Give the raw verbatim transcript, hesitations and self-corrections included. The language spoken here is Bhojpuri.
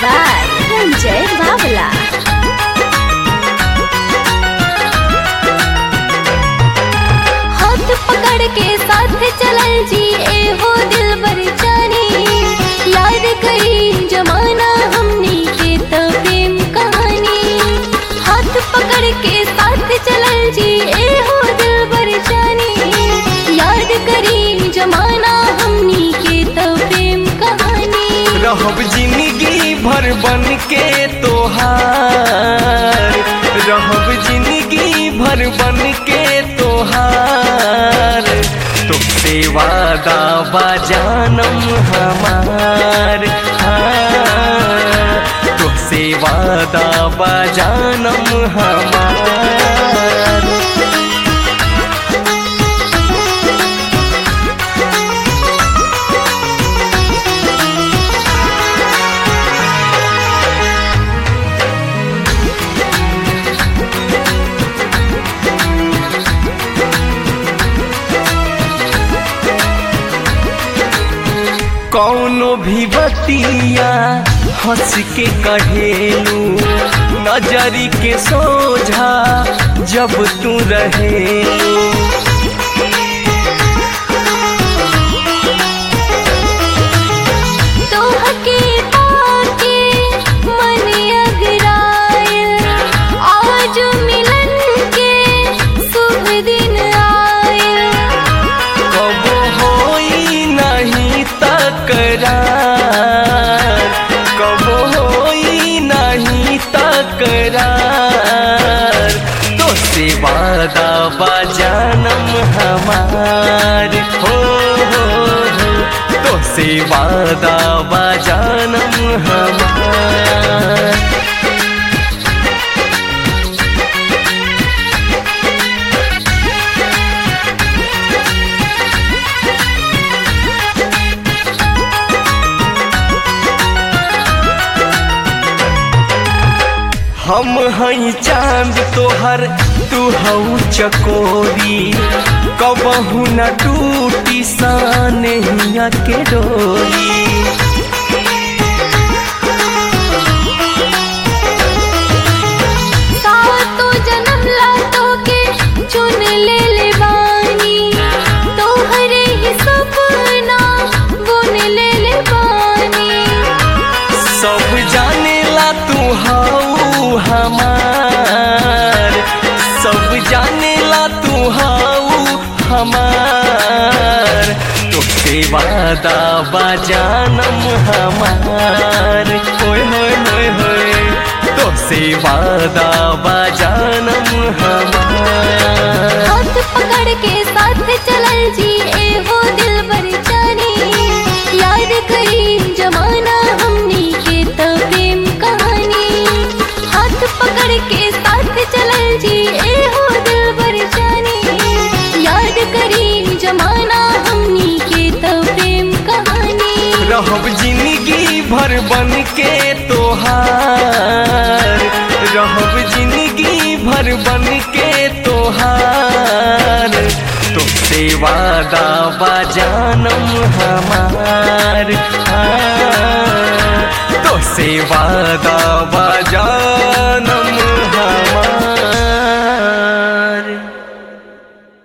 by Ranjay Babla. हाथ पकड़ के साथ चलल जी ए हो दिल बर जानी, याद करी जमाना हमनी के तो प्रेम कहानी। हाथ पकड़ के साथ चलल जी ए हो दिल बर जानी, याद करी जमाना हमनी के तो प्रेम कहानी। रहब जिंदगी भर बन के तोहार, रहब जिंदगी भर बन के तोहार। तुमसे वादा बा जानम हमार, हाँ तुमसे वादा बा जानम हमार। कौनो भी बतिया हंस के कहेलू, नजरी के सोझा जब तू रहेलू। तोहके पाके मन अगरायल, आज मिलन के शुभ दिन आयल। कबो होई नहीं तकरार, कबो होई नहीं तकरार। तो से वादा बा जानम हमार, हो हो हो तो से वादा बा जानम हमार। हम हई चांद तोहर तू हऊ चकोरी, कबहू न टूटी सानहिया के डोरी। सातो जन्म ला तोके चुन ले ले बानी, तोहरे ही सपना बुन ले ले बानी। सब जाने ला तू हऊ हमार, सब जाने ला तू हऊ हमार। तुमसे वादा बा जानम हमार, होय होय होय होय तुमसे वादा बा जानम हमार। हाथ पकड़ के साथ चलल जी ए हो दिल बर जानी, याद करी जमाना हमनी के तो प्रेम कहानी। हाथ पकड़ के साथ चलल जी ए हो दिल बर जानी, याद करी जमाना हमनी के तो प्रेम कहानी। रहब जिंदगी भर बन के तोहार, रहब जिंदगी भर बन के तोहार। तुमसे वादा बा जानम हमार, हाँ तुमसे वादा